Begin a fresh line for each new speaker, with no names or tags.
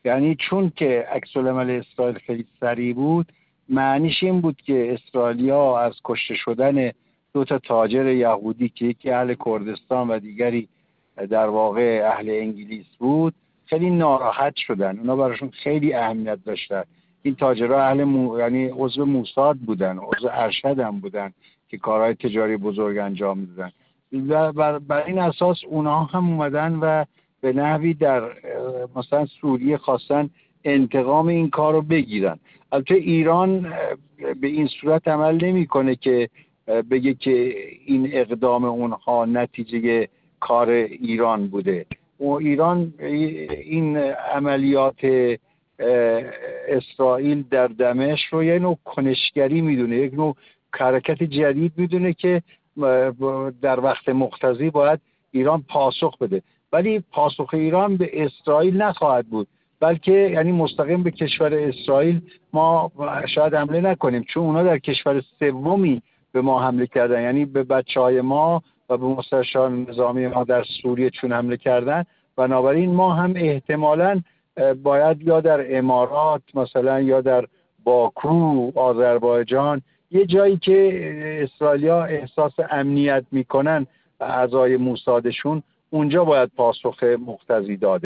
یعنی چون که عکس‌العمل اسرائیل خیلی سریع بود، معنیش این بود که اسرائیلیا از کشته شدن 2 تاجر یهودی که یکی اهل کردستان و دیگری در واقع اهل انگلیس بود خیلی ناراحت شدن. اونا براشون خیلی اهمیت داشتن. این تاجرها یعنی عضو موساد بودن، عضو ارشد هم بودن که کارهای تجاری بزرگ انجام میدادن. و بر این اساس اونها هم اومدن و به نحوی در مثلا سوریه خواستن انتقام این کار رو بگیرن. البته ایران به این صورت عمل نمیکنه که بگه که این اقدام اونها نتیجه کار ایران بوده. و ایران این عملیات اسرائیل در دمشق رو یه نوع کنشگری میدونه، یک نوع حرکت جدید میدونه که در وقت مقتضی باید ایران پاسخ بده. ولی پاسخ ایران به اسرائیل نخواهد بود، بلکه یعنی مستقیم به کشور اسرائیل ما شاید حمله نکنیم، چون اونا در کشور سومی به ما حمله کردن، یعنی به بچهای ما و به مستشاران نظامی ما در سوریه چون حمله کردن. بنابراین ما هم احتمالاً باید یا در امارات مثلا یا در باکو، آذربایجان، یه جایی که اسرائیلیا احساس امنیت میکنن اعضای موسادشون، اونجا باید پاسخ مقتضی داده.